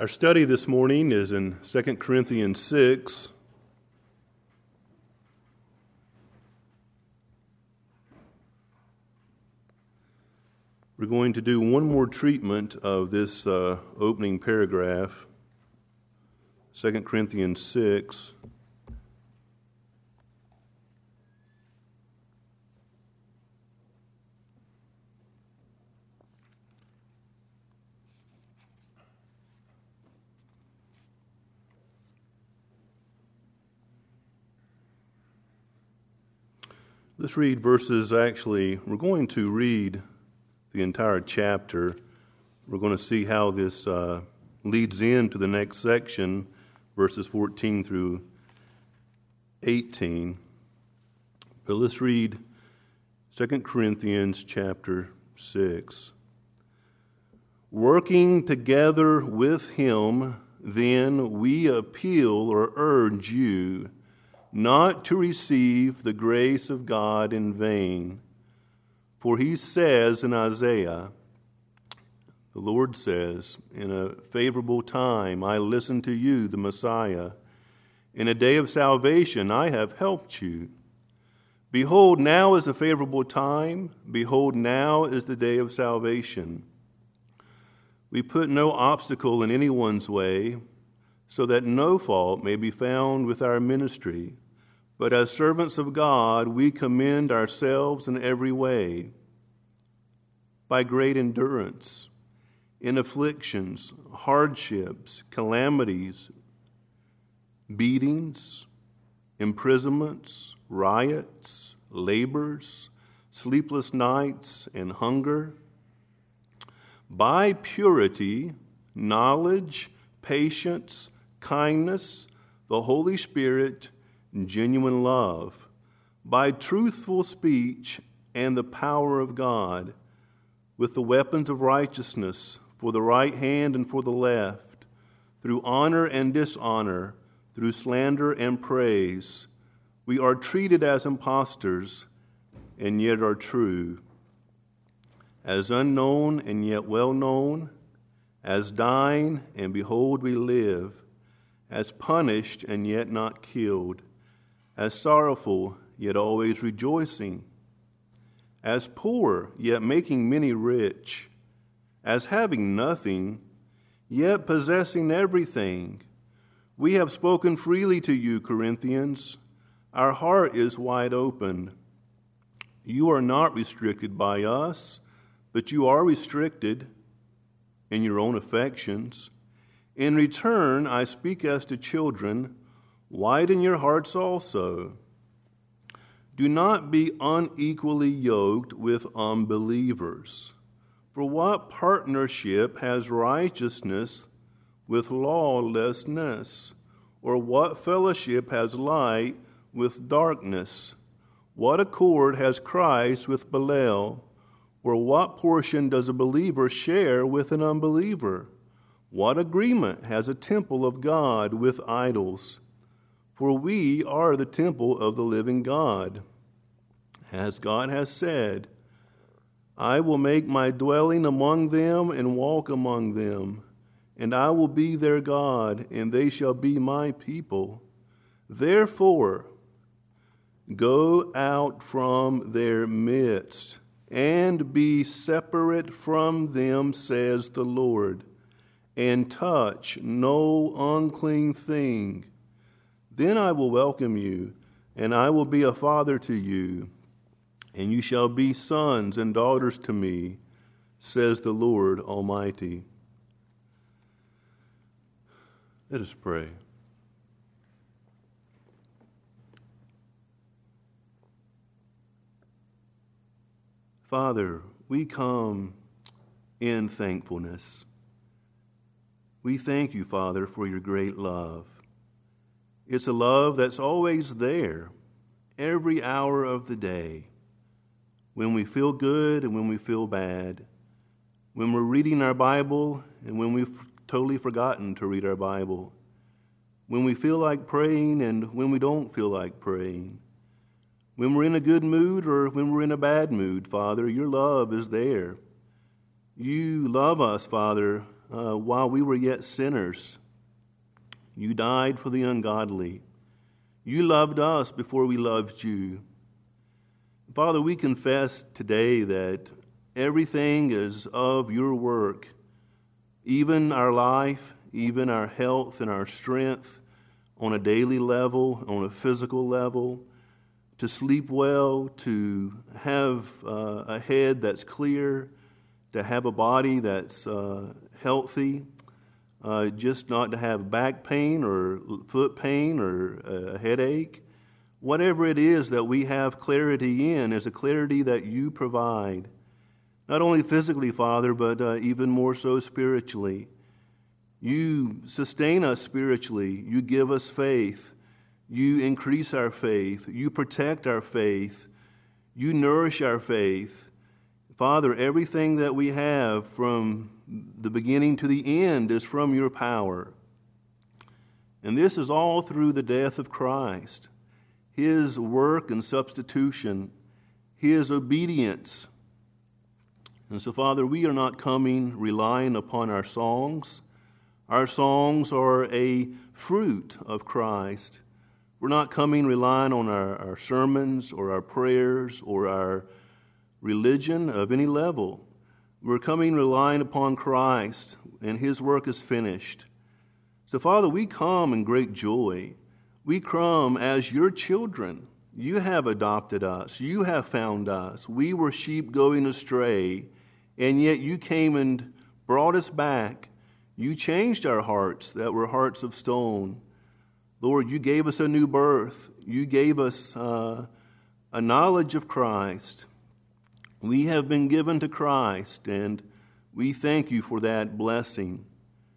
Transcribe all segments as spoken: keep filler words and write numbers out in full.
Our study this morning is in Second Corinthians six. We're going to do one more treatment of this uh, opening paragraph, Second Corinthians six. Let's read verses, actually, we're going to read the entire chapter. We're going to see how this uh, leads into the next section, verses fourteen through eighteen. But let's read Second Corinthians chapter six. Working together with him, then we appeal or urge you not to receive the grace of God in vain. For he says in Isaiah, the Lord says, in a favorable time I listened to you, the Messiah. In a day of salvation I have helped you. Behold, now is a favorable time. Behold, now is the day of salvation. We put no obstacle in anyone's way, so that no fault may be found with our ministry. But as servants of God, we commend ourselves in every way, by great endurance, in afflictions, hardships, calamities, beatings, imprisonments, riots, labors, sleepless nights, and hunger, by purity, knowledge, patience, kindness, the Holy Spirit, genuine love, by truthful speech and the power of God, with the weapons of righteousness for the right hand and for the left, through honor and dishonor, through slander and praise, we are treated as impostors and yet are true, as unknown and yet well known, as dying and behold we live, as punished and yet not killed, as sorrowful, yet always rejoicing, as poor, yet making many rich, as having nothing, yet possessing everything. We have spoken freely to you, Corinthians. Our heart is wide open. You are not restricted by us, but you are restricted in your own affections. In return, I speak as to children. Widen your hearts also. Do not be unequally yoked with unbelievers. For what partnership has righteousness with lawlessness? Or what fellowship has light with darkness? What accord has Christ with Belial? Or what portion does a believer share with an unbeliever? What agreement has a temple of God with idols? For we are the temple of the living God. As God has said, I will make my dwelling among them and walk among them, and I will be their God, and they shall be my people. Therefore, go out from their midst, and be separate from them, says the Lord, and touch no unclean thing. Then I will welcome you, and I will be a father to you, and you shall be sons and daughters to me, says the Lord Almighty. Let us pray. Father, we come in thankfulness. We thank you, Father, for your great love. It's a love that's always there, every hour of the day, when we feel good and when we feel bad, when we're reading our Bible and when we've totally forgotten to read our Bible, when we feel like praying and when we don't feel like praying, when we're in a good mood or when we're in a bad mood, Father, your love is there. You love us, Father, uh, while we were yet sinners. You died for the ungodly. You loved us before we loved you. Father, we confess today that everything is of your work, even our life, even our health and our strength on a daily level, on a physical level, to sleep well, to have uh, a head that's clear, to have a body that's uh, healthy, uh, just not to have back pain or foot pain or a headache. Whatever it is that we have clarity in is a clarity that you provide, not only physically, Father, but uh, even more so spiritually. You sustain us spiritually. You give us faith. You increase our faith. You protect our faith. You nourish our faith. Father, everything that we have from the beginning to the end is from your power. And this is all through the death of Christ, his work and substitution, his obedience. And so, Father, we are not coming relying upon our songs. Our songs are a fruit of Christ. We're not coming relying on our, our sermons or our prayers or our religion of any level. We're coming relying upon Christ, and his work is finished. So, Father, we come in great joy. We come as your children. You have adopted us. You have found us. We were sheep going astray, and yet you came and brought us back. You changed our hearts that were hearts of stone. Lord, you gave us a new birth. You gave us uh, a knowledge of Christ. We have been given to Christ, and we thank you for that blessing.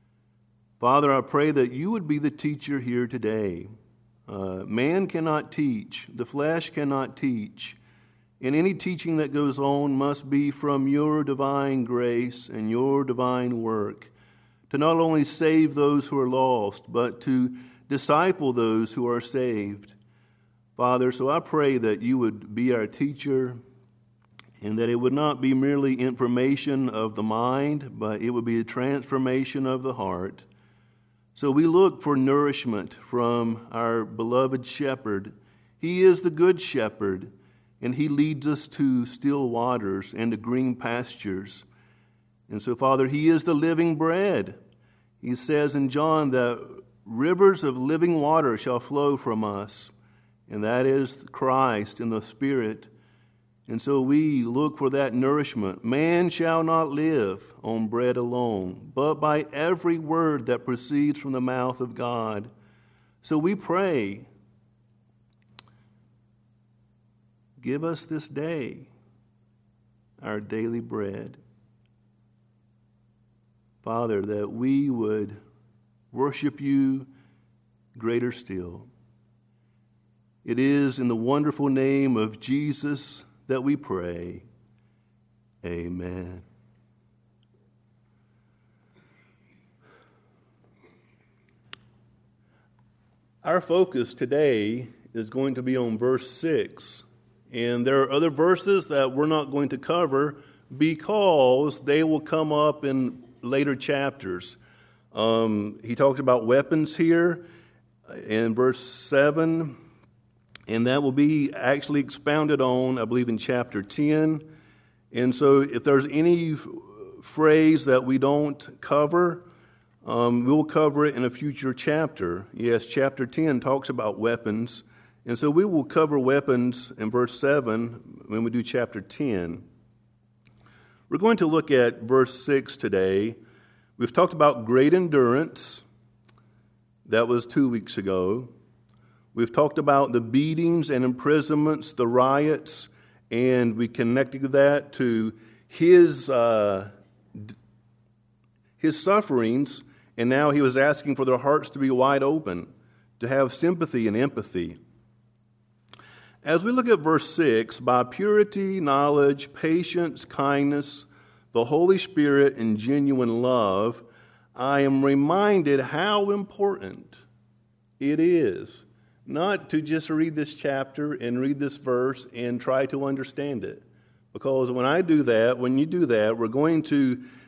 Father, I pray that you would be the teacher here today. Uh, man cannot teach. The flesh cannot teach. And any teaching that goes on must be from your divine grace and your divine work to not only save those who are lost, but to disciple those who are saved. Father, so I pray that you would be our teacher and that it would not be merely information of the mind, but it would be a transformation of the heart. So we look for nourishment from our beloved shepherd. He is the good shepherd, and he leads us to still waters and to green pastures. And so, Father, he is the living bread. He says in John that rivers of living water shall flow from us, and that is Christ in the Spirit. And so we look for that nourishment. Man shall not live on bread alone, but by every word that proceeds from the mouth of God. So we pray, give us this day our daily bread. Father, that we would worship you greater still. It is in the wonderful name of Jesus that we pray. Amen. Our focus today is going to be on verse six. And there are other verses that we're not going to cover because they will come up in later chapters. Um, he talks about weapons here in verse seven. And that will be actually expounded on, I believe, in chapter ten. And so if there's any f- phrase that we don't cover, um, we'll cover it in a future chapter. Yes, chapter ten talks about weapons. And so we will cover weapons in verse seven when we do chapter ten. We're going to look at verse six today. We've talked about great endurance. That was two weeks ago. We've talked about the beatings and imprisonments, the riots, and we connected that to his uh, his sufferings, and now he was asking for their hearts to be wide open, to have sympathy and empathy. As we look at verse six, by purity, knowledge, patience, kindness, the Holy Spirit, and genuine love, I am reminded how important it is not to just read this chapter and read this verse and try to understand it. Because when I do that, when you do that, we're going to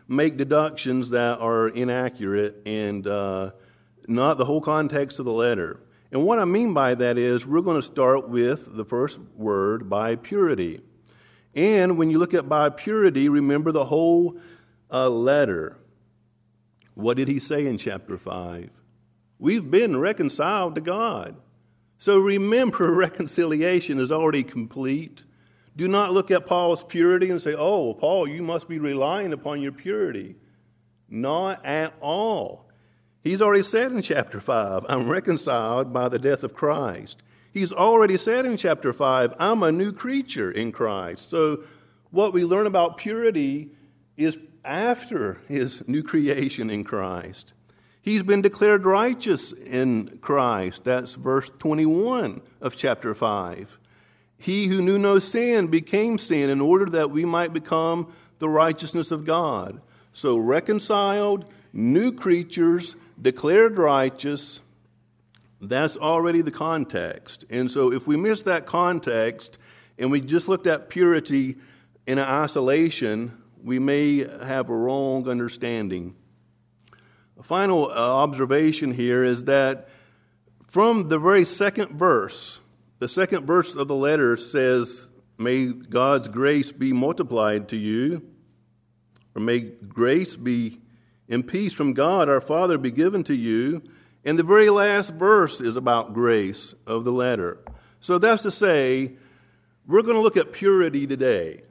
make deductions that are inaccurate and uh, not the whole context of the letter. And what I mean by that is we're going to start with the first word, by purity. And when you look at by purity, remember the whole uh, letter. What did he say in chapter five? We've been reconciled to God. So remember, reconciliation is already complete. Do not look at Paul's purity and say, oh, Paul, you must be relying upon your purity. Not at all. He's already said in chapter five, I'm reconciled by the death of Christ. He's already said in chapter five, I'm a new creature in Christ. So what we learn about purity is after his new creation in Christ. He's been declared righteous in Christ. That's verse twenty-one of chapter five. He who knew no sin became sin in order that we might become the righteousness of God. So reconciled, new creatures, declared righteous, that's already the context. And so if we miss that context and we just looked at purity in isolation, we may have a wrong understanding. A final uh, observation here is that from the very second verse, the second verse of the letter says, may God's grace be multiplied to you, or may grace be and peace from God our Father be given to you. And the very last verse is about grace of the letter. So that's to say, we're going to look at purity today.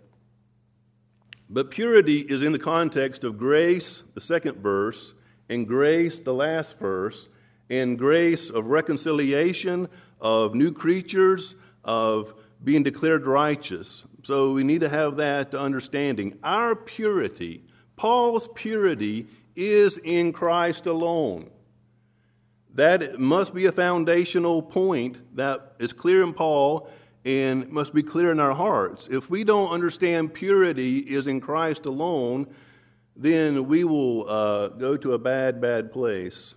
But purity is in the context of grace, the second verse, and grace, the last verse, and grace of reconciliation, of new creatures, of being declared righteous. So we need to have that understanding. Our purity, Paul's purity, is in Christ alone. That must be a foundational point that is clear in Paul and must be clear in our hearts. If we don't understand purity is in Christ alone, then we will uh, go to a bad, bad place.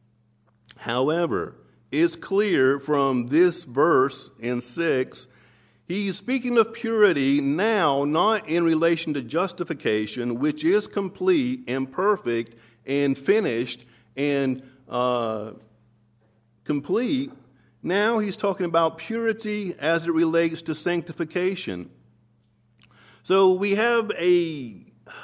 However, it's clear from this verse in six, he's speaking of purity now, not in relation to justification, which is complete and perfect and finished and uh, complete. Now he's talking about purity as it relates to sanctification. So we have a,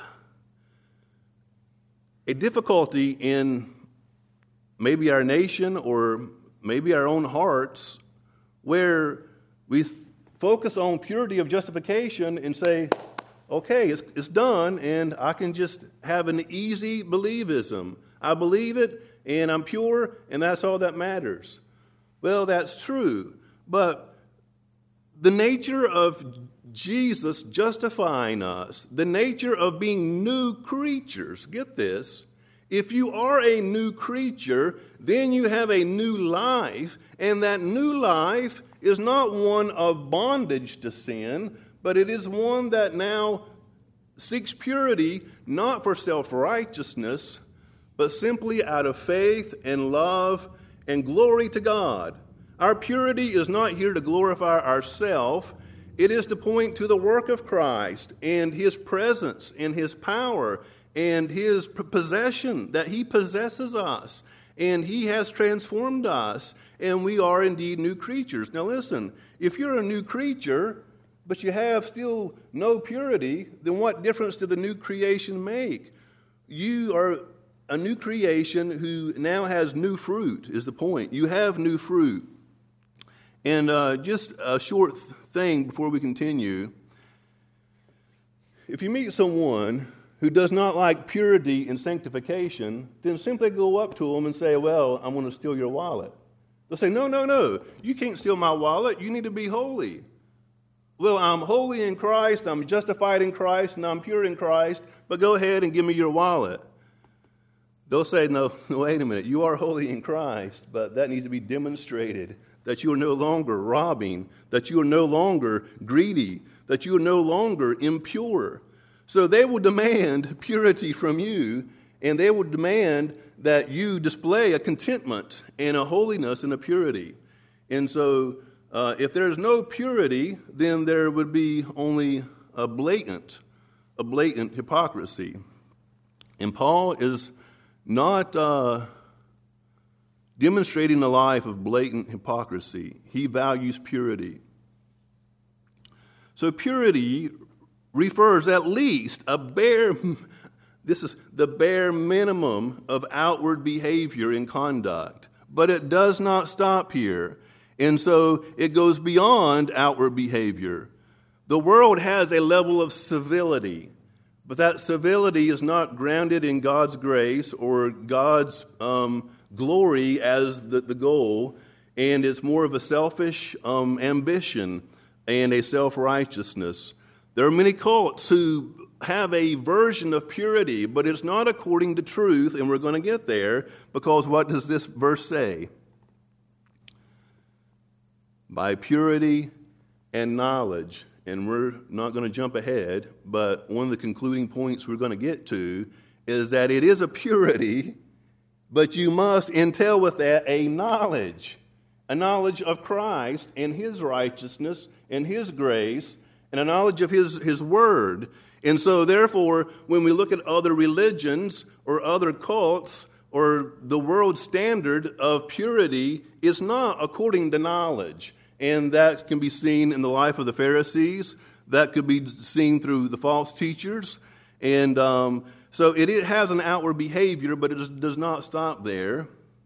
a difficulty in maybe our nation or maybe our own hearts where we focus on purity of justification and say, okay, it's, it's done, and I can just have an easy believism. I believe it, and I'm pure, and that's all that matters. Well, that's true, but the nature of Jesus justifying us, the nature of being new creatures, get this, if you are a new creature, then you have a new life, and that new life is not one of bondage to sin, but it is one that now seeks purity, not for self-righteousness, but simply out of faith and love and glory to God. Our purity is not here to glorify ourselves. It is to point to the work of Christ and his presence and his power and his possession, that he possesses us and he has transformed us, and we are indeed new creatures. Now listen, if you're a new creature, but you have still no purity, then what difference did the new creation make? You are a new creation who now has new fruit, is the point. You have new fruit. And uh, just a short th- thing before we continue. If you meet someone who does not like purity and sanctification, then simply go up to them and say, well, I'm going to steal your wallet. They'll say, no, no, no, you can't steal my wallet. You need to be holy. Well, I'm holy in Christ, I'm justified in Christ, and I'm pure in Christ, but go ahead and give me your wallet. They'll say, no, wait a minute, you are holy in Christ, but that needs to be demonstrated, that you are no longer robbing, that you are no longer greedy, that you are no longer impure. So they will demand purity from you, and they will demand that you display a contentment and a holiness and a purity. And so uh, if there is no purity, then there would be only a blatant, a blatant hypocrisy. And Paul is not uh, demonstrating a life of blatant hypocrisy. He values purity. So purity refers at least a bare, this is the bare minimum of outward behavior and conduct. But it does not stop here. And so it goes beyond outward behavior. The world has a level of civility, but that civility is not grounded in God's grace or God's um, glory as the, the goal, and it's more of a selfish um, ambition and a self-righteousness. There are many cults who have a version of purity, but it's not according to truth, and we're going to get there, because what does this verse say? By purity and knowledge. And we're not going to jump ahead, but one of the concluding points we're going to get to is that it is a purity, but you must entail with that a knowledge, a knowledge of Christ and His righteousness and His grace, and a knowledge of His, His Word. And so, therefore, when we look at other religions or other cults, or the world's standard of purity is not according to knowledge. And that can be seen in the life of the Pharisees. That could be seen through the false teachers. And um, so it, it has an outward behavior, but it does, does not stop there.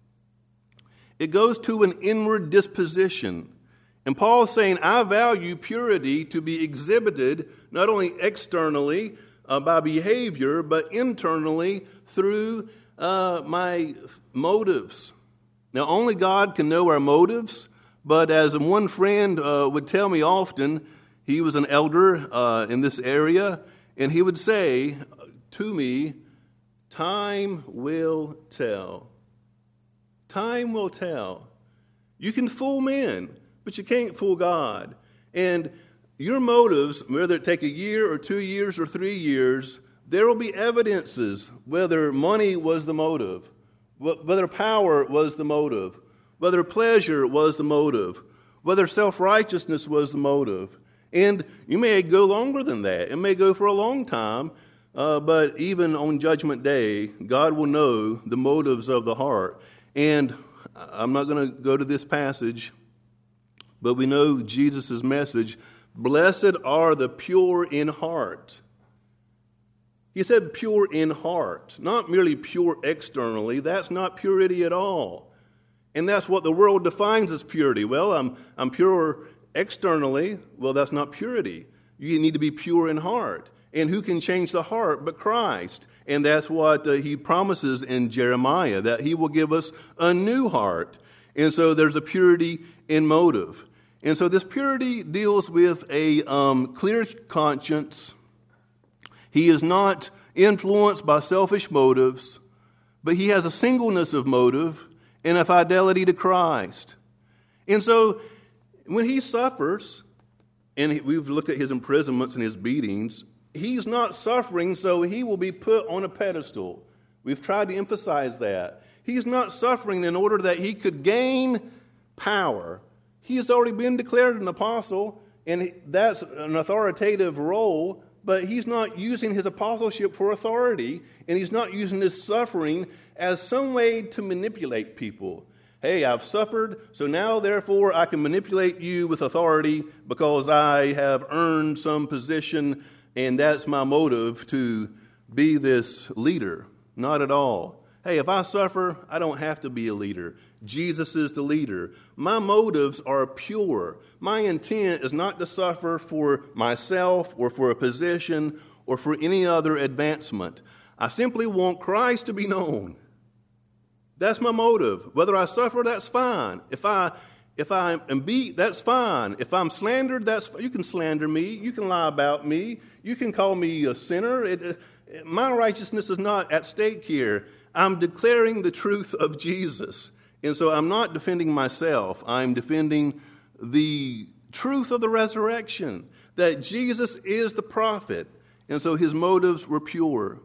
It goes to an inward disposition. And Paul is saying, I value purity to be exhibited not only externally uh, by behavior, but internally through uh, my motives. Now, only God can know our motives. But as one friend uh, would tell me often, he was an elder uh, in this area, and he would say to me, time will tell. Time will tell. You can fool men, but you can't fool God. And your motives, whether it take a year or two years or three years, there will be evidences whether money was the motive, whether power was the motive, whether pleasure was the motive, whether self-righteousness was the motive. And you may go longer than that. It may go for a long time, uh, but even on Judgment Day, God will know the motives of the heart. And I'm not going to go to this passage, but we know Jesus' message, blessed are the pure in heart. He said pure in heart, not merely pure externally. That's not purity at all. And that's what the world defines as purity. Well, I'm, I'm pure externally. Well, that's not purity. You need to be pure in heart. And who can change the heart but Christ? And that's what uh, he promises in Jeremiah, that he will give us a new heart. And so there's a purity in motive. And so this purity deals with a um, clear conscience. He is not influenced by selfish motives, but he has a singleness of motive and a fidelity to Christ. And so when he suffers, and we've looked at his imprisonments and his beatings, he's not suffering so he will be put on a pedestal. We've tried to emphasize that. He's not suffering in order that he could gain power. He has already been declared an apostle, and that's an authoritative role, but he's not using his apostleship for authority, and he's not using his suffering as some way to manipulate people. Hey, I've suffered, so now, therefore, I can manipulate you with authority because I have earned some position, and that's my motive to be this leader. Not at all. Hey, if I suffer, I don't have to be a leader. Jesus is the leader. My motives are pure. My intent is not to suffer for myself or for a position or for any other advancement. I simply want Christ to be known. That's my motive. Whether I suffer, that's fine. If I if I am beat, that's fine. If I'm slandered, that's you can slander me. You can lie about me. You can call me a sinner. It, it, my righteousness is not at stake here. I'm declaring the truth of Jesus. And so I'm not defending myself. I'm defending the truth of the resurrection, that Jesus is the prophet. And so his motives were pure.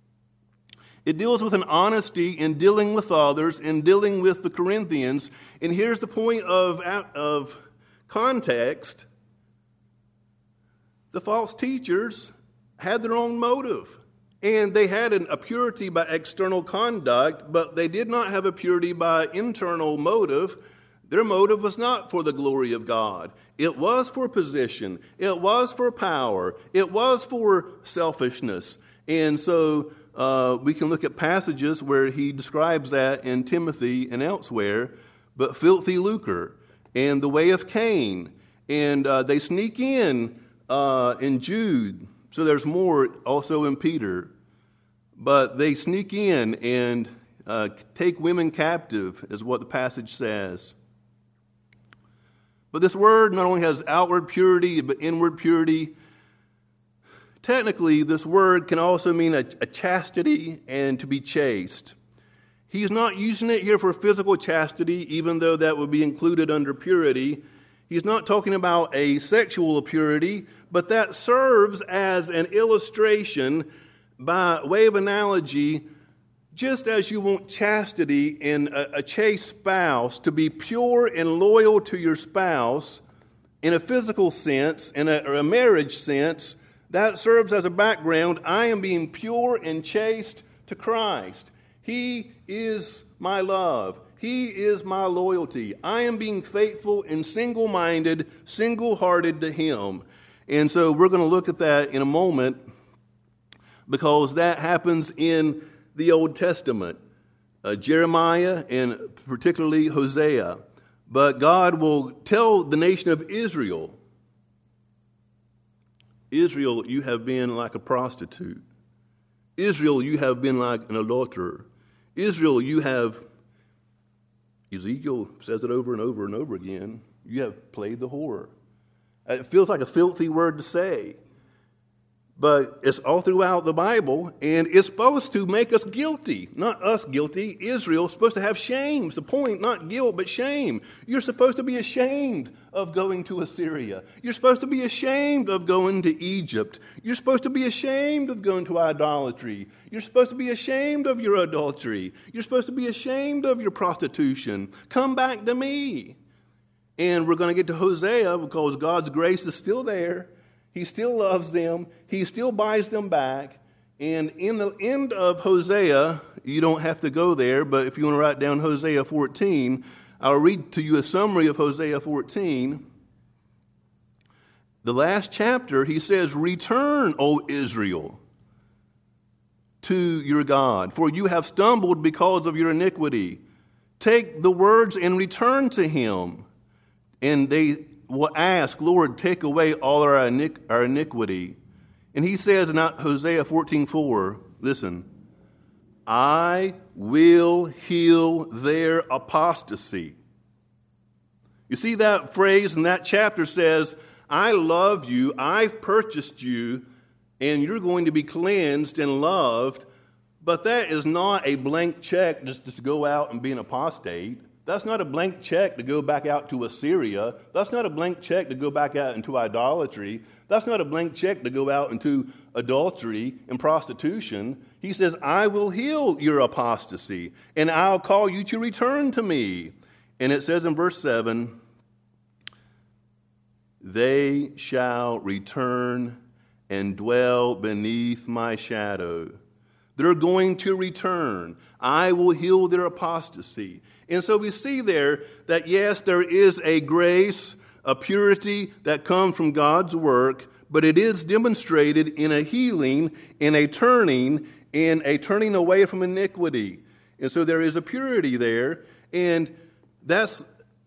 It deals with an honesty in dealing with others and dealing with the Corinthians. And here's the point of, of context. The false teachers had their own motive. And they had an, a purity by external conduct, but they did not have a purity by internal motive. Their motive was not for the glory of God. It was for position. It was for power. It was for selfishness. And so uh, we can look at passages where he describes that in Timothy and elsewhere. But filthy lucre and the way of Cain. And uh, they sneak in uh, in Jude. So there's more also in Peter. But they sneak in and uh, take women captive, is what the passage says. But this word not only has outward purity, but inward purity. Technically, this word can also mean a, a chastity and to be chaste. He's not using it here for physical chastity, even though that would be included under purity. He's not talking about a sexual purity, but that serves as an illustration by way of analogy. Just as you want chastity in a, a chaste spouse to be pure and loyal to your spouse in a physical sense, in a, or a marriage sense, that serves as a background. I am being pure and chaste to Christ. He is my love. He is my loyalty. I am being faithful and single-minded, single-hearted to Him. And so we're going to look at that in a moment because that happens in the Old Testament, uh, Jeremiah and particularly Hosea. But God will tell the nation of Israel, Israel, you have been like a prostitute. Israel, you have been like an adulterer. Israel, you have, Ezekiel says it over and over and over again, you have played the whore. It feels like a filthy word to say. But it's all throughout the Bible, and it's supposed to make us guilty. Not us guilty. Israel's supposed to have shame. It's the point, not guilt, but shame. You're supposed to be ashamed of going to Assyria. You're supposed to be ashamed of going to Egypt. You're supposed to be ashamed of going to idolatry. You're supposed to be ashamed of your adultery. You're supposed to be ashamed of your prostitution. Come back to me. And we're going to get to Hosea because God's grace is still there. He still loves them. He still buys them back. And in the end of Hosea, you don't have to go there, but if you want to write down Hosea fourteen, I'll read to you a summary of Hosea fourteen. The last chapter, he says, "Return, O Israel, to your God, for you have stumbled because of your iniquity. Take the words and return to Him." And they will ask, "Lord, take away all our, iniqu- our iniquity." And he says in Hosea fourteen four, listen, "I will heal their apostasy." You see that phrase in that chapter says, I love you, I've purchased you, and you're going to be cleansed and loved. But that is not a blank check just to go out and be an apostate. That's not a blank check to go back out to Assyria. That's not a blank check to go back out into idolatry. That's not a blank check to go out into adultery and prostitution. He says, I will heal your apostasy, and I'll call you to return to me. And it says in verse seven, they shall return and dwell beneath my shadow. They're going to return. I will heal their apostasy. And so we see there that, yes, there is a grace, a purity that comes from God's work, but it is demonstrated in a healing, in a turning, in a turning away from iniquity. And so there is a purity there, and that's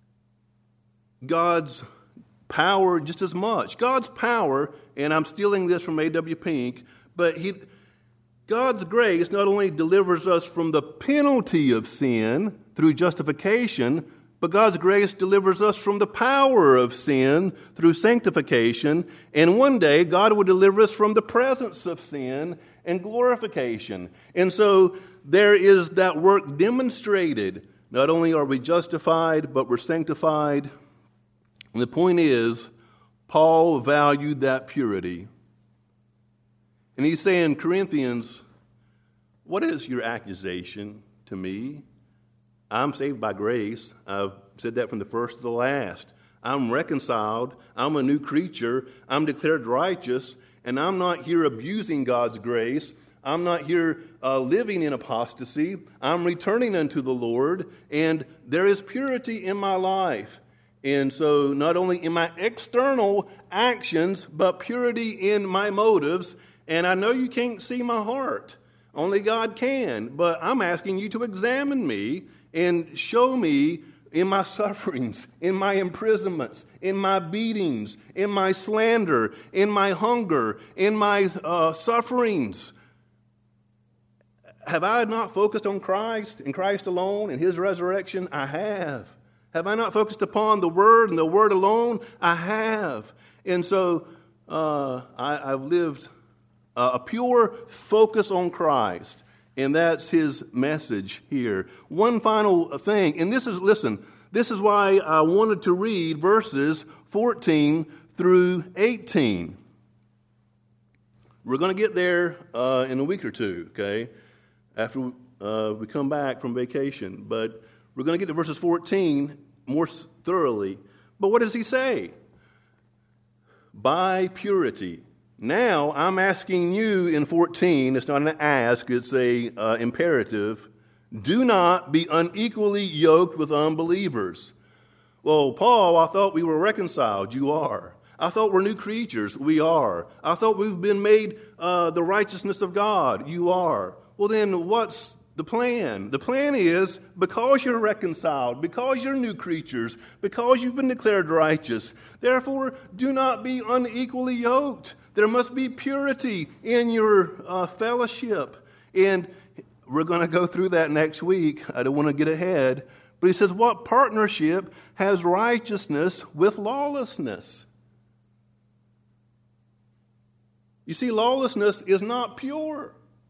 God's power just as much. God's power, and I'm stealing this from A W Pink, but he, God's grace not only delivers us from the penalty of sin through justification, but God's grace delivers us from the power of sin through sanctification. And one day, God will deliver us from the presence of sin and glorification. And so there is that work demonstrated. Not only are we justified, but we're sanctified. And the point is, Paul valued that purity. And he's saying, Corinthians, what is your accusation to me? I'm saved by grace. I've said that from the first to the last. I'm reconciled. I'm a new creature. I'm declared righteous. And I'm not here abusing God's grace. I'm not here uh, living in apostasy. I'm returning unto the Lord, and there is purity in my life. And so not only in my external actions, but purity in my motives. And I know you can't see my heart. Only God can. But I'm asking you to examine me and show me in my sufferings, in my imprisonments, in my beatings, in my slander, in my hunger, in my uh, sufferings. Have I not focused on Christ and Christ alone and his resurrection? I have. Have I not focused upon the Word and the Word alone? I have. And so uh, I, I've lived uh, a pure focus on Christ. And that's his message here. One final thing, and this is, listen, this is why I wanted to read verses fourteen through eighteen. We're going to get there uh, in a week or two, okay, after uh, we come back from vacation. But we're going to get to verses fourteen more thoroughly. But what does he say? By purity. Now, I'm asking you in fourteen, it's not an ask, it's a uh, imperative. Do not be unequally yoked with unbelievers. Well, Paul, I thought we were reconciled. You are. I thought we're new creatures. We are. I thought we've been made uh, the righteousness of God. You are. Well, then what's the plan? The plan is, because you're reconciled, because you're new creatures, because you've been declared righteous, therefore do not be unequally yoked. There must be purity in your uh, fellowship. And we're going to go through that next week. I don't want to get ahead. But he says, what partnership has righteousness with lawlessness? You see, lawlessness is not pure.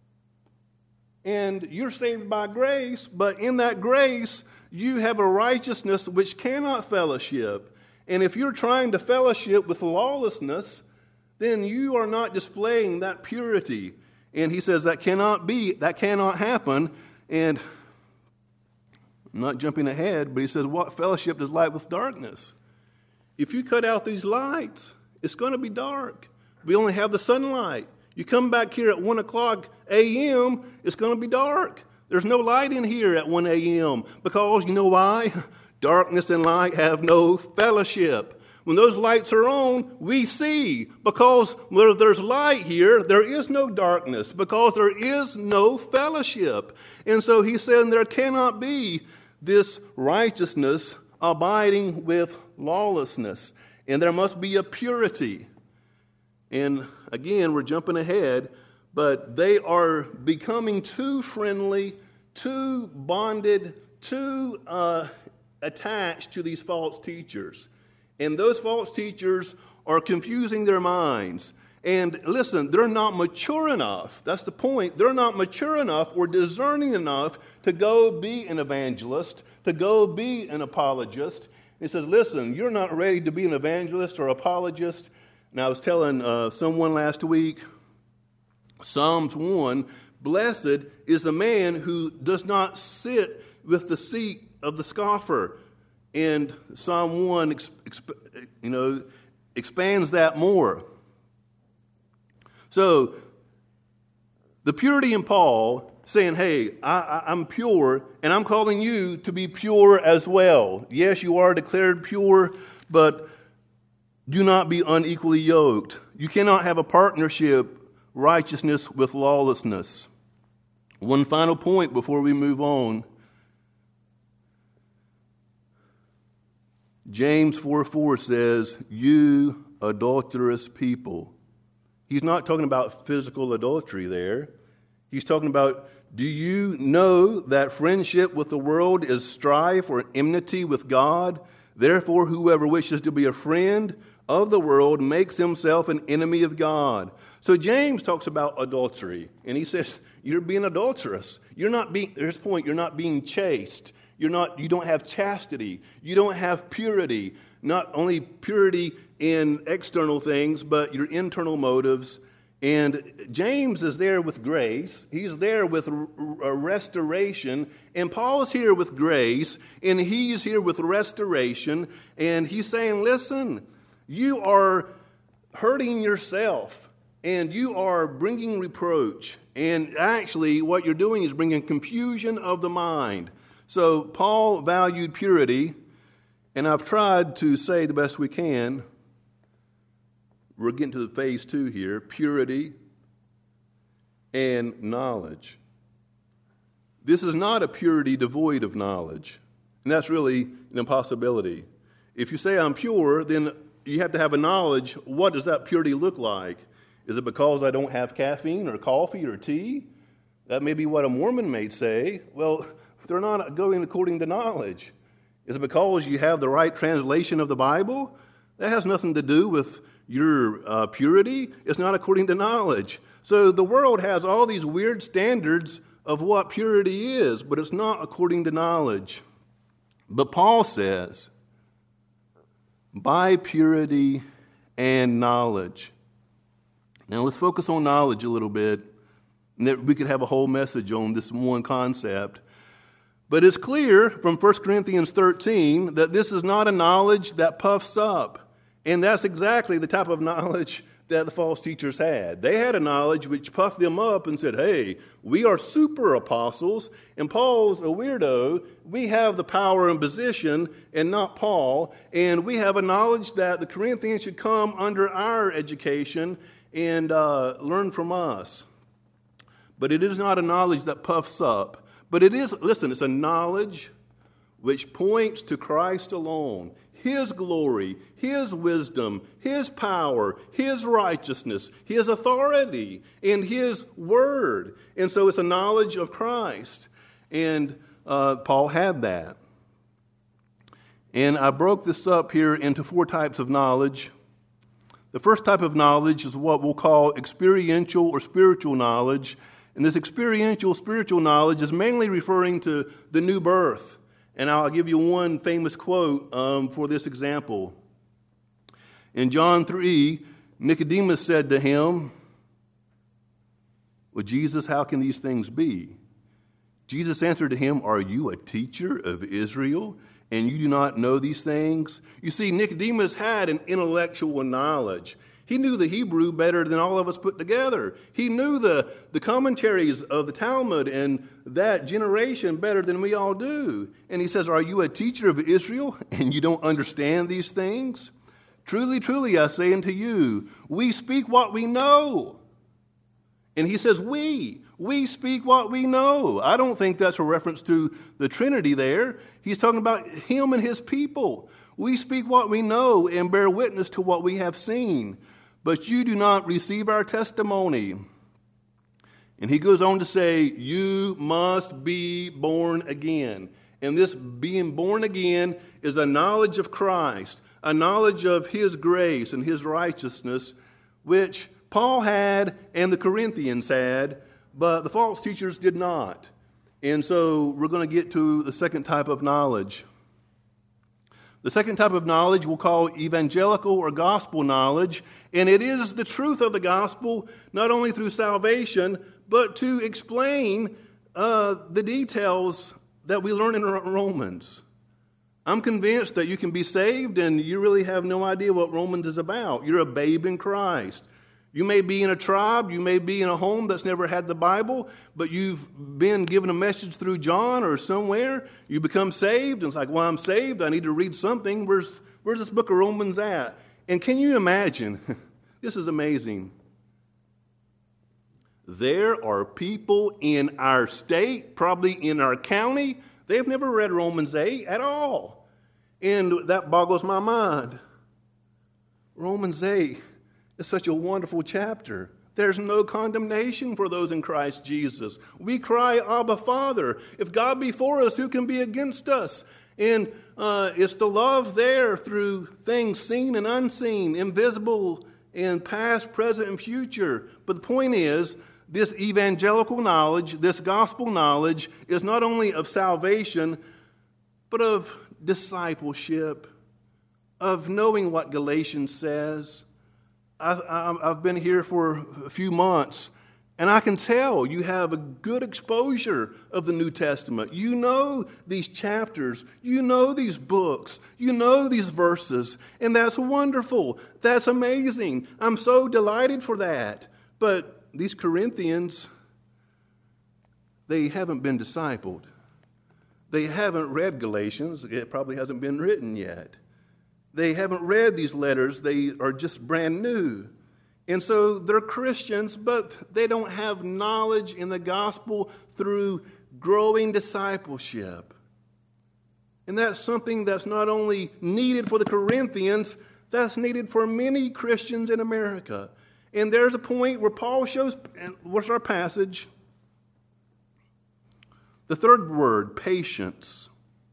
And you're saved by grace, but in that grace, you have a righteousness which cannot fellowship. And if you're trying to fellowship with lawlessness, then you are not displaying that purity. And he says that cannot be, that cannot happen. And I'm not jumping ahead, but he says, what fellowship does light with darkness? If you cut out these lights, it's going to be dark. We only have the sunlight. You come back here at one o'clock a.m., it's going to be dark. There's no light in here at one a.m. because, you know why? Darkness and light have no fellowship. When those lights are on, we see. Because where there's light here, there is no darkness. Because there is no fellowship. And so he said there cannot be this righteousness abiding with lawlessness. And there must be a purity. And again, we're jumping ahead, but they are becoming too friendly, too bonded, too uh, attached to these false teachers. And those false teachers are confusing their minds. And listen, they're not mature enough. That's the point. They're not mature enough or discerning enough to go be an evangelist, to go be an apologist. He says, listen, you're not ready to be an evangelist or apologist. And I was telling uh, someone last week, Psalms one, blessed is the man who does not sit with the seat of the scoffer. And Psalm one, exp- you know, expands that more. So, the purity in Paul saying, hey, I, I, I'm pure, and I'm calling you to be pure as well. Yes, you are declared pure, but do not be unequally yoked. You cannot have a partnership, righteousness with lawlessness. One final point before we move on. James four four says, you adulterous people. He's not talking about physical adultery there. He's talking about, do you know that friendship with the world is strife or enmity with God? Therefore, whoever wishes to be a friend of the world makes himself an enemy of God. So James talks about adultery, and he says, you're being adulterous. You're not being, at this point, you're not being chaste. You're not, you don't have chastity. You don't have purity. Not only purity in external things, but your internal motives. And James is there with grace. He's there with a restoration. And Paul's here with grace, and he's here with restoration. And he's saying, listen, you are hurting yourself, and you are bringing reproach, And actually, what you're doing is bringing confusion of the mind. So Paul valued purity, and I've tried to say the best we can. We're getting to the phase two here, purity and knowledge. This is not a purity devoid of knowledge, and that's really an impossibility. If you say I'm pure, then you have to have a knowledge. What does that purity look like? Is it because I don't have caffeine or coffee or tea? That may be what a Mormon may say. Well, they're not going according to knowledge. Is it because you have the right translation of the Bible? That has nothing to do with your uh, purity. It's not according to knowledge. So the world has all these weird standards of what purity is, but it's not according to knowledge. But Paul says, by purity and knowledge. Now let's focus on knowledge a little bit, and that we could have a whole message on this one concept. But it's clear from First Corinthians thirteen that this is not a knowledge that puffs up. And that's exactly the type of knowledge that the false teachers had. They had a knowledge which puffed them up and said, hey, we are super apostles, and Paul's a weirdo. We have the power and position, and not Paul. And we have a knowledge that the Corinthians should come under our education and uh, learn from us. But it is not a knowledge that puffs up. But it is, listen, it's a knowledge which points to Christ alone, His glory, His wisdom, His power, His righteousness, His authority, and His word. And so it's a knowledge of Christ. And uh, Paul had that. And I broke this up here into four types of knowledge. The first type of knowledge is what we'll call experiential or spiritual knowledge. And this experiential spiritual knowledge is mainly referring to the new birth. And I'll give you one famous quote um, for this example. In John three, Nicodemus said to him, well, Jesus, how can these things be? Jesus answered to him, are you a teacher of Israel, and you do not know these things? You see, Nicodemus had an intellectual knowledge. He knew the Hebrew better than all of us put together. He knew the, the commentaries of the Talmud and that generation better than we all do. And he says, are you a teacher of Israel, and you don't understand these things? Truly, truly, I say unto you, we speak what we know. And he says, we. We speak what we know. I don't think that's a reference to the Trinity there. He's talking about him and his people. We speak what we know and bear witness to what we have seen. But you do not receive our testimony. And he goes on to say, you must be born again. And this being born again is a knowledge of Christ, a knowledge of His grace and His righteousness, which Paul had and the Corinthians had, but the false teachers did not. And so we're going to get to the second type of knowledge. The second type of knowledge we'll call evangelical or gospel knowledge, and it is the truth of the gospel, not only through salvation, but to explain uh, the details that we learn in Romans. I'm convinced that you can be saved and you really have no idea what Romans is about. You're a babe in Christ. You may be in a tribe, you may be in a home that's never had the Bible, but you've been given a message through John or somewhere. You become saved, and it's like, well, I'm saved, I need to read something. Where's, where's this book of Romans at? And can you imagine? This is amazing. There are people in our state, probably in our county, they've never read Romans eight at all. And that boggles my mind. Romans eight. It's such a wonderful chapter. There's no condemnation for those in Christ Jesus. We cry, Abba, Father. If God be for us, who can be against us? And uh, it's the love there through things seen and unseen, invisible and past, present, and future. But the point is, this evangelical knowledge, this gospel knowledge, is not only of salvation, but of discipleship, of knowing what Galatians says. I, I've been here for a few months, and I can tell you have a good exposure of the New Testament. You know these chapters. You know these books. You know these verses, and that's wonderful. That's amazing. I'm so delighted for that. But these Corinthians, they haven't been discipled. They haven't read Galatians. It probably hasn't been written yet. They haven't read these letters. They are just brand new. And so they're Christians, but they don't have knowledge in the gospel through growing discipleship. And that's something that's not only needed for the Corinthians, that's needed for many Christians in America. And there's a point where Paul shows, what's our passage? The third word, patience.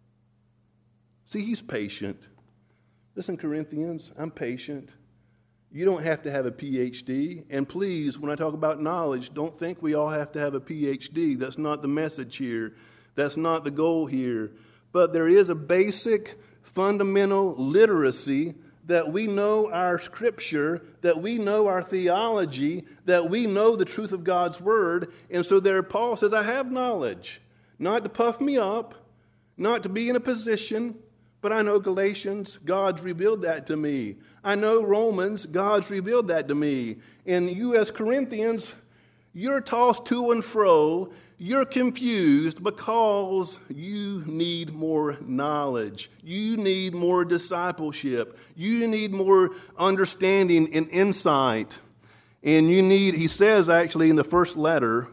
See, he's patient. Listen, Corinthians, I'm patient. You don't have to have a P H D. And please, when I talk about knowledge, don't think we all have to have a P H D. That's not the message here. That's not the goal here. But there is a basic, fundamental literacy that we know our Scripture, that we know our theology, that we know the truth of God's Word. And so there Paul says, I have knowledge. Not to puff me up, not to be in a position, but I know Galatians, God's revealed that to me. I know Romans, God's revealed that to me. And you as Corinthians, you're tossed to and fro. You're confused because you need more knowledge. You need more discipleship. You need more understanding and insight. And you need, he says actually in the first letter,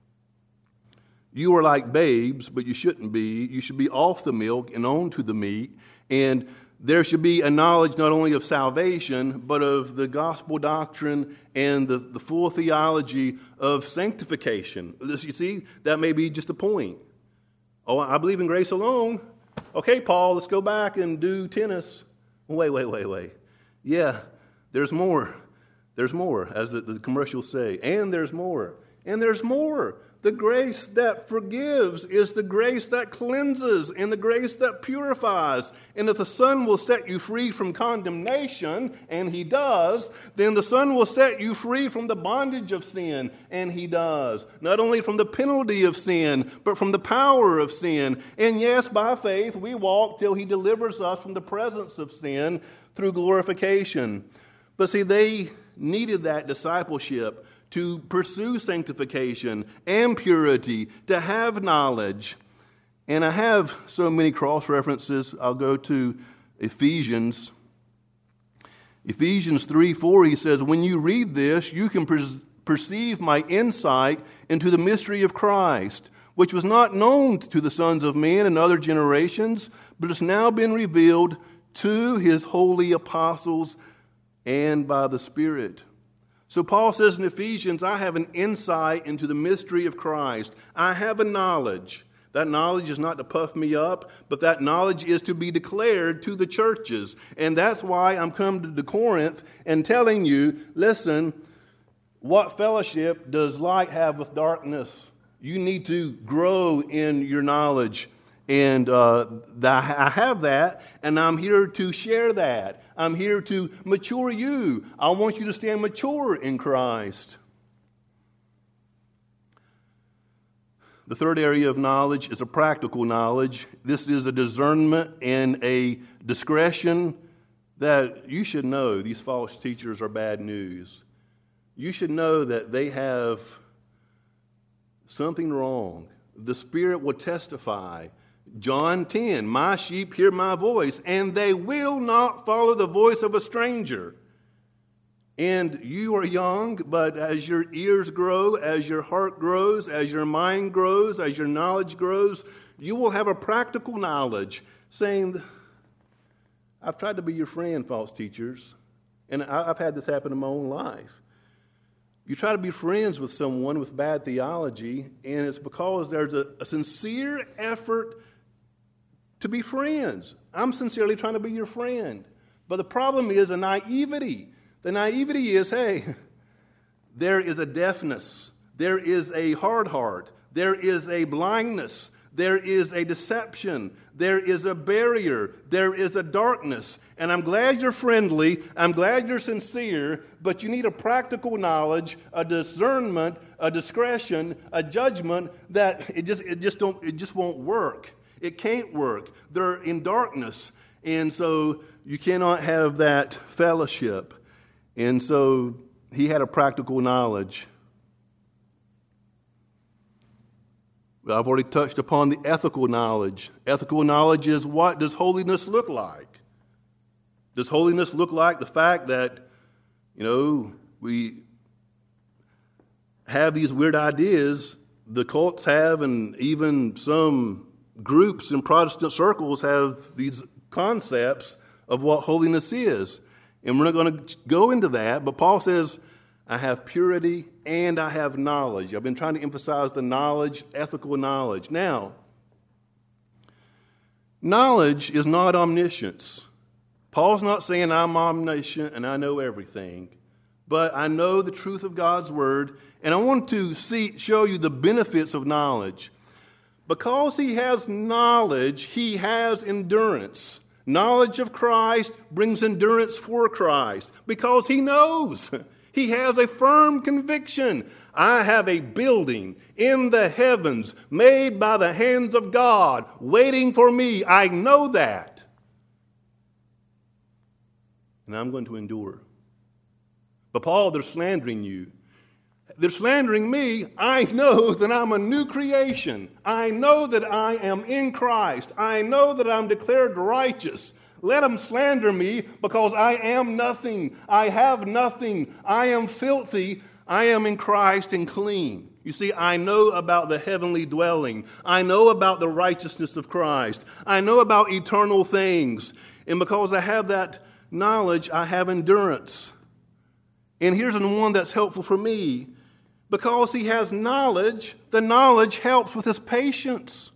you are like babes, but you shouldn't be. You should be off the milk and on to the meat. And there should be a knowledge not only of salvation, but of the gospel doctrine and the, the full theology of sanctification. This, you see, that may be just a point. Oh, I believe in grace alone. Okay, Paul, let's go back and do tennis. Wait, wait, wait, wait. Yeah, there's more. There's more, as the, the commercials say. And there's more. And there's more. The grace that forgives is the grace that cleanses and the grace that purifies. And if the Son will set you free from condemnation, and He does, then the Son will set you free from the bondage of sin, and He does. Not only from the penalty of sin, but from the power of sin. And yes, by faith, we walk till He delivers us from the presence of sin through glorification. But see, they needed that discipleship to pursue sanctification and purity, to have knowledge. And I have so many cross-references. I'll go to Ephesians. Ephesians three four, he says, when you read this, you can per- perceive my insight into the mystery of Christ, which was not known to the sons of men in other generations, but has now been revealed to His holy apostles and by the Spirit. So Paul says in Ephesians, I have an insight into the mystery of Christ. I have a knowledge. That knowledge is not to puff me up, but that knowledge is to be declared to the churches. And that's why I'm coming to Corinth and telling you, listen, what fellowship does light have with darkness? You need to grow in your knowledge. And uh, I have that, and I'm here to share that. I'm here to mature you. I want you to stand mature in Christ. The third area of knowledge is a practical knowledge. This is a discernment and a discretion that you should know these false teachers are bad news. You should know that they have something wrong. The Spirit will testify. John ten, my sheep hear my voice, and they will not follow the voice of a stranger. And you are young, but as your ears grow, as your heart grows, as your mind grows, as your knowledge grows, you will have a practical knowledge saying, I've tried to be your friend, false teachers, and I've had this happen in my own life. You try to be friends with someone with bad theology, and it's because there's a, a sincere effort to be friends. I'm sincerely trying to be your friend. But the problem is a naivety. The naivety is, hey, there is a deafness. There is a hard heart. There is a blindness. There is a deception. There is a barrier. There is a darkness. And I'm glad you're friendly. I'm glad you're sincere. But you need a practical knowledge, a discernment, a discretion, a judgment that it just it just don't it just won't work. It can't work. They're in darkness. And so you cannot have that fellowship. And so he had a practical knowledge. I've already touched upon the ethical knowledge. Ethical knowledge is, what does holiness look like? Does holiness look like the fact that, you know, we have these weird ideas the cults have, and even some groups in Protestant circles have these concepts of what holiness is. And we're not going to go into that, but Paul says, I have purity and I have knowledge. I've been trying to emphasize the knowledge, ethical knowledge. Now, knowledge is not omniscience. Paul's not saying I'm omniscient and I know everything, but I know the truth of God's word, and I want to see, show you the benefits of knowledge. Because he has knowledge, he has endurance. Knowledge of Christ brings endurance for Christ because he knows. He has a firm conviction. I have a building in the heavens made by the hands of God waiting for me. I know that. And I'm going to endure. But Paul, they're slandering you. They're slandering me. I know that I'm a new creation. I know that I am in Christ. I know that I'm declared righteous. Let them slander me because I am nothing. I have nothing. I am filthy. I am in Christ and clean. You see, I know about the heavenly dwelling. I know about the righteousness of Christ. I know about eternal things. And because I have that knowledge, I have endurance. And here's the one that's helpful for me. Because he has knowledge, the knowledge helps with his patience.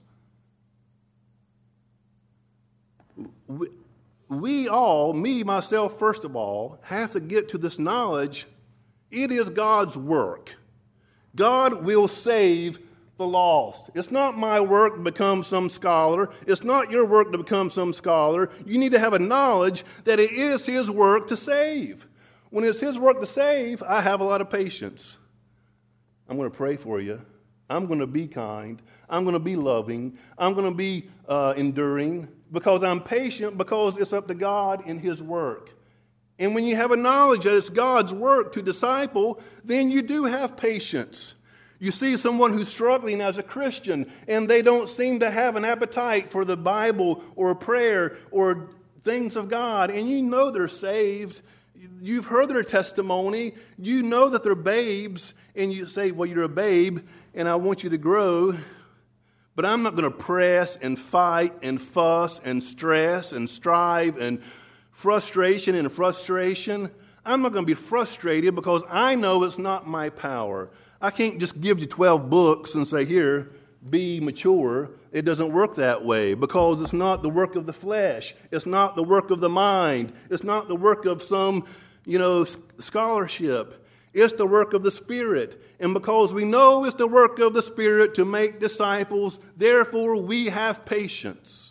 We, we all, me, myself, first of all, have to get to this knowledge. It is God's work. God will save the lost. It's not my work to become some scholar. It's not your work to become some scholar. You need to have a knowledge that it is his work to save. When it's his work to save, I have a lot of patience. I'm going to pray for you. I'm going to be kind. I'm going to be loving. I'm going to be uh, enduring because I'm patient, because it's up to God in his work. And when you have a knowledge that it's God's work to disciple, then you do have patience. You see someone who's struggling as a Christian and they don't seem to have an appetite for the Bible or prayer or things of God, and you know they're saved. You've heard their testimony. You know that they're babes. And you say, well, you're a babe, and I want you to grow, but I'm not going to press and fight and fuss and stress and strive and frustration and frustration. I'm not going to be frustrated because I know it's not my power. I can't just give you twelve books and say, here, be mature. It doesn't work that way because it's not the work of the flesh. It's not the work of the mind. It's not the work of some, you know, scholarship. It's the work of the Spirit. And because we know it's the work of the Spirit to make disciples, therefore we have patience.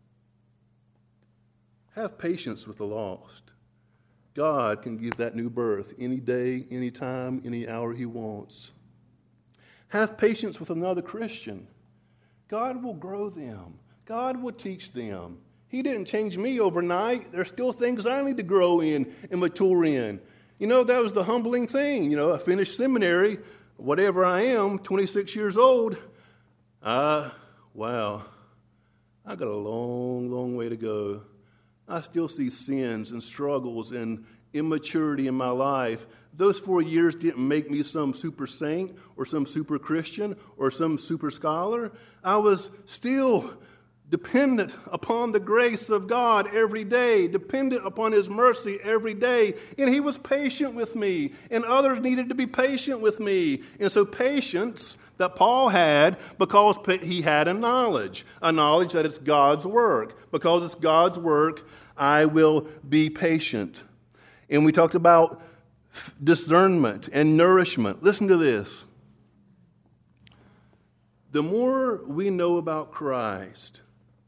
Have patience with the lost. God can give that new birth any day, any time, any hour he wants. Have patience with another Christian. God will grow them. God will teach them. He didn't change me overnight. There's still things I need to grow in and mature in. You know, that was the humbling thing. You know, I finished seminary, whatever I am, twenty-six years old. Uh, wow, I got a long, long way to go. I still see sins and struggles and immaturity in my life. Those four years didn't make me some super saint or some super Christian or some super scholar. I was still dependent upon the grace of God every day, dependent upon his mercy every day. And he was patient with me, and others needed to be patient with me. And so patience that Paul had because he had a knowledge, a knowledge that it's God's work. Because it's God's work, I will be patient. And we talked about discernment and nourishment. Listen to this. The more we know about Christ,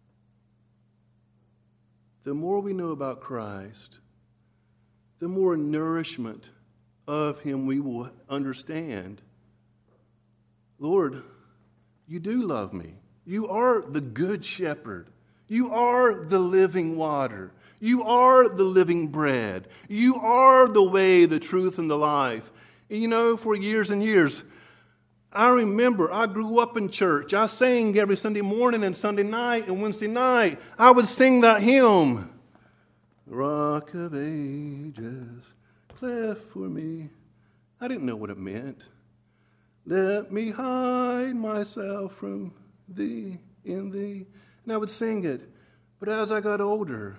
the more we know about Christ, the more nourishment of him we will understand. Lord, you do love me. You are the good shepherd. You are the living water. You are the living bread. You are the way, the truth, and the life. And you know, for years and years, I remember I grew up in church. I sang every Sunday morning and Sunday night and Wednesday night. I would sing that hymn. Rock of ages, cleft for me. I didn't know what it meant. Let me hide myself from thee in thee. And I would sing it. But as I got older,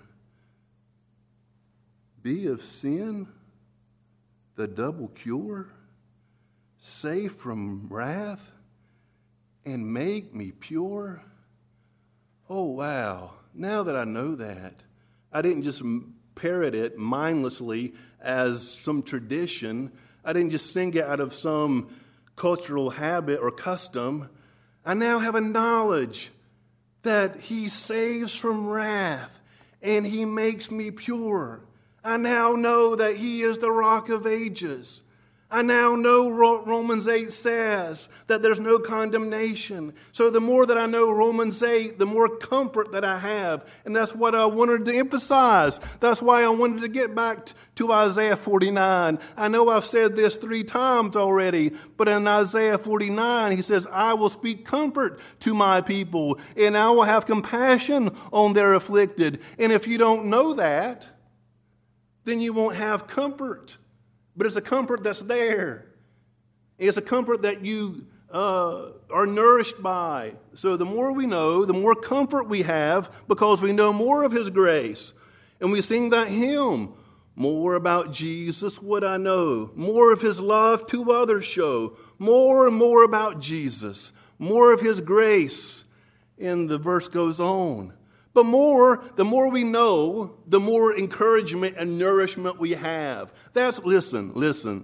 be of sin the double cure, safe from wrath, and make me pure. Oh, wow. Now that I know that, I didn't just parrot it mindlessly as some tradition. I didn't just sing it out of some cultural habit or custom. I now have a knowledge that he saves from wrath and he makes me pure. I now know that he is the rock of ages. I now know Romans eight says that there's no condemnation. So the more that I know Romans eight, the more comfort that I have. And that's what I wanted to emphasize. That's why I wanted to get back to Isaiah forty-nine. I know I've said this three times already, but in Isaiah forty-nine, he says, I will speak comfort to my people, and I will have compassion on their afflicted. And if you don't know that, then you won't have comfort. But it's a comfort that's there. It's a comfort that you uh, are nourished by. So the more we know, the more comfort we have because we know more of his grace. And we sing that hymn, more about Jesus would I know, more of his love to others show, more and more about Jesus, more of his grace. And the verse goes on. But more, the more we know, the more encouragement and nourishment we have. That's, listen, listen.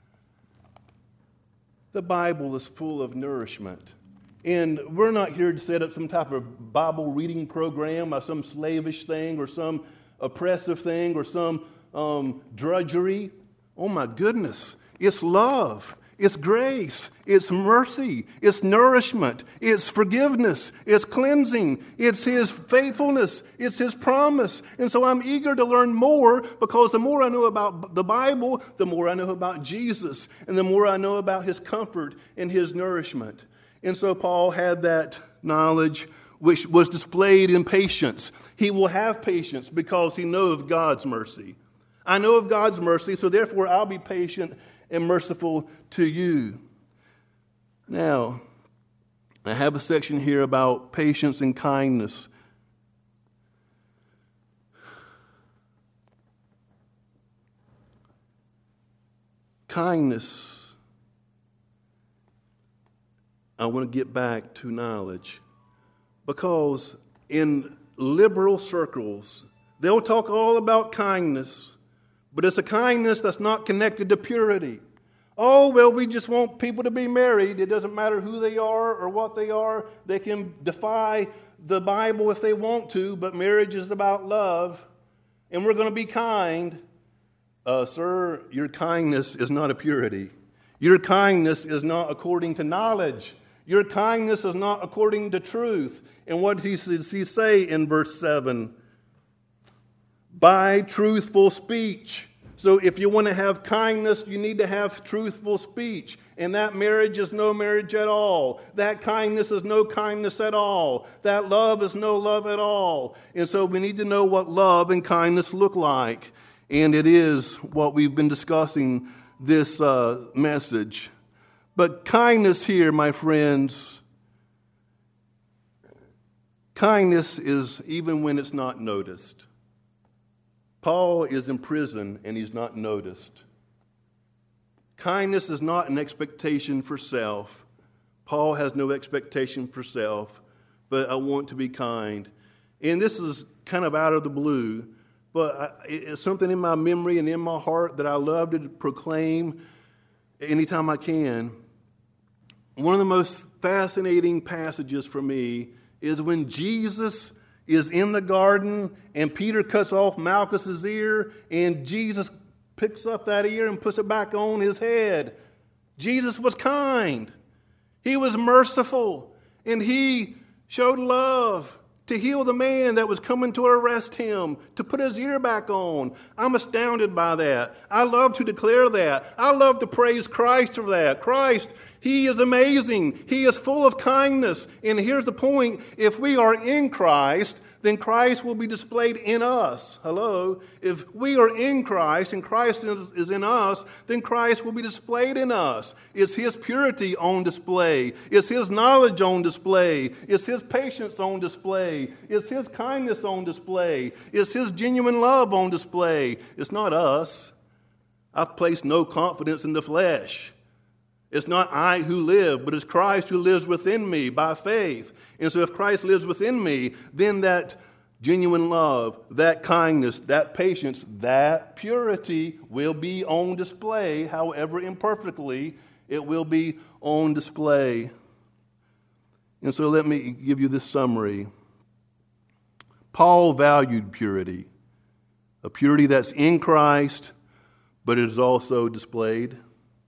The Bible is full of nourishment. And we're not here to set up some type of Bible reading program or some slavish thing or some oppressive thing or some um, drudgery. Oh my goodness. It's love. It's grace, it's mercy, it's nourishment, it's forgiveness, it's cleansing, it's his faithfulness, it's his promise. And so I'm eager to learn more because the more I know about the Bible, the more I know about Jesus, and the more I know about his comfort and his nourishment. And so Paul had that knowledge which was displayed in patience. He will have patience because he knows of God's mercy. I know of God's mercy, so therefore I'll be patient and merciful to you. Now, I have a section here about patience and kindness. Kindness. I want to get back to knowledge because in liberal circles, they'll talk all about kindness. But it's a kindness that's not connected to purity. Oh, well, we just want people to be married. It doesn't matter who they are or what they are. They can defy the Bible if they want to, but marriage is about love, and we're going to be kind. Uh, sir, your kindness is not a purity. Your kindness is not according to knowledge. Your kindness is not according to truth. And what does he say in verse seven? By truthful speech. So if you want to have kindness, you need to have truthful speech. And that marriage is no marriage at all. That kindness is no kindness at all. That love is no love at all. And so we need to know what love and kindness look like. And it is what we've been discussing this uh, message. But kindness here, my friends, kindness is even when it's not noticed. Paul is in prison and he's not noticed. Kindness is not an expectation for self. Paul has no expectation for self, but I want to be kind. And this is kind of out of the blue, but it's something in my memory and in my heart that I love to proclaim anytime I can. One of the most fascinating passages for me is when Jesus is in the garden and Peter cuts off Malchus's ear and Jesus picks up that ear and puts it back on his head. Jesus was kind. He was merciful. And he showed love to heal the man that was coming to arrest him, to put his ear back on. I'm astounded by that. I love to declare that. I love to praise Christ for that. Christ, He is amazing. He is full of kindness. And here's the point. If we are in Christ, then Christ will be displayed in us. Hello? If we are in Christ and Christ is in us, then Christ will be displayed in us. Is His purity on display? Is His knowledge on display? Is His patience on display? Is His kindness on display? Is His genuine love on display? It's not us. I've placed no confidence in the flesh. It's not I who live, but it's Christ who lives within me by faith. And so if Christ lives within me, then that genuine love, that kindness, that patience, that purity will be on display, however imperfectly, it will be on display. And so let me give you this summary. Paul valued purity, a purity that's in Christ, but it is also displayed.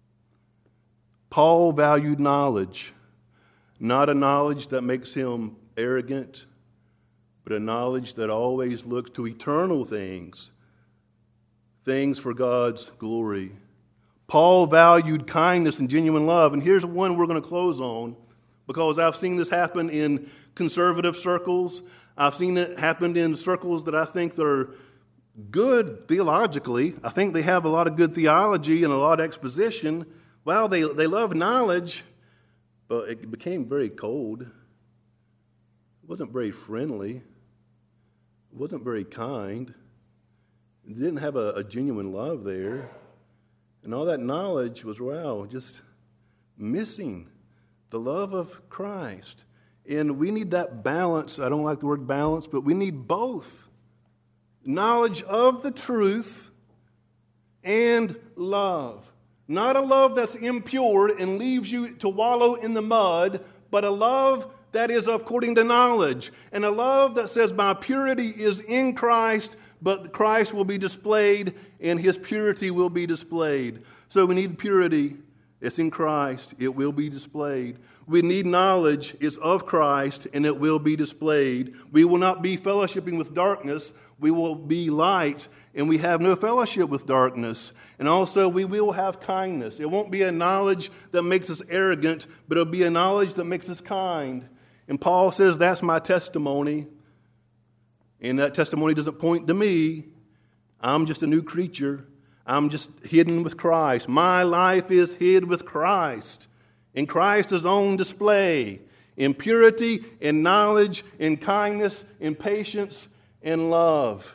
Paul valued knowledge, not a knowledge that makes him arrogant, but a knowledge that always looks to eternal things, things for God's glory. Paul valued kindness and genuine love, and here's one we're going to close on, because I've seen this happen in conservative circles. I've seen it happen in circles that I think they're good theologically. I think they have a lot of good theology and a lot of exposition. Well, they, they love knowledge, but it became very cold. It wasn't very friendly. It wasn't very kind. It didn't have a, a genuine love there. And all that knowledge was, wow, just missing the love of Christ. And we need that balance. I don't like the word balance, but we need both. Knowledge of the truth and love. Not a love that's impure and leaves you to wallow in the mud, but a love that is according to knowledge. And a love that says my purity is in Christ, but Christ will be displayed and His purity will be displayed. So we need purity. It's in Christ. It will be displayed. We need knowledge. It's of Christ and it will be displayed. We will not be fellowshipping with darkness. We will be light, and we have no fellowship with darkness. And also, we will have kindness. It won't be a knowledge that makes us arrogant, but it'll be a knowledge that makes us kind. And Paul says, that's my testimony. And that testimony doesn't point to me. I'm just a new creature. I'm just hidden with Christ. My life is hid with Christ. And Christ is on display in purity, in knowledge, in kindness, in patience, and love.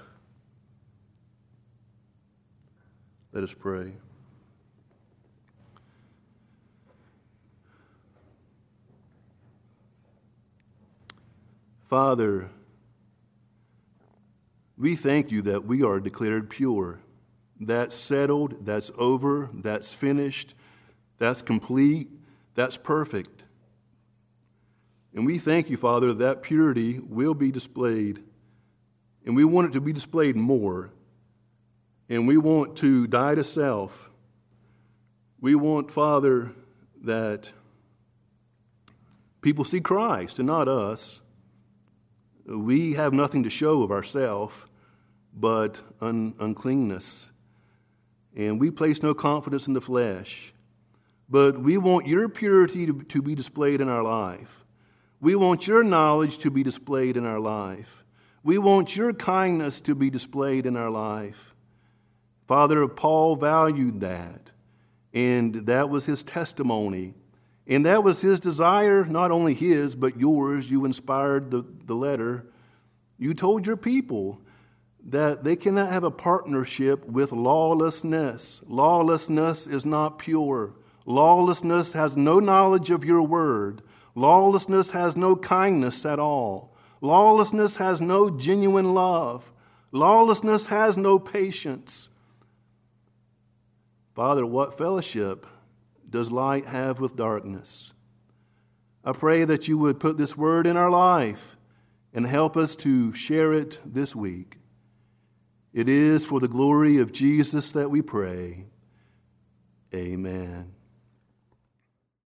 Let us pray. Father, we thank you that we are declared pure. That's settled, that's over, that's finished, that's complete, that's perfect. And we thank you, Father, that purity will be displayed. And we want it to be displayed more. And we want to die to self. We want, Father, that people see Christ and not us. We have nothing to show of ourselves but un- uncleanness. And we place no confidence in the flesh. But we want your purity to, to be displayed in our life. We want your knowledge to be displayed in our life. We want your kindness to be displayed in our life. Father, Paul valued that, and that was his testimony. And that was his desire, not only his, but yours. You inspired the, the letter. You told your people that they cannot have a partnership with lawlessness. Lawlessness is not pure. Lawlessness has no knowledge of your word. Lawlessness has no kindness at all. Lawlessness has no genuine love. Lawlessness has no patience. Father, what fellowship does light have with darkness? I pray that you would put this word in our life and help us to share it this week. It is for the glory of Jesus that we pray. Amen.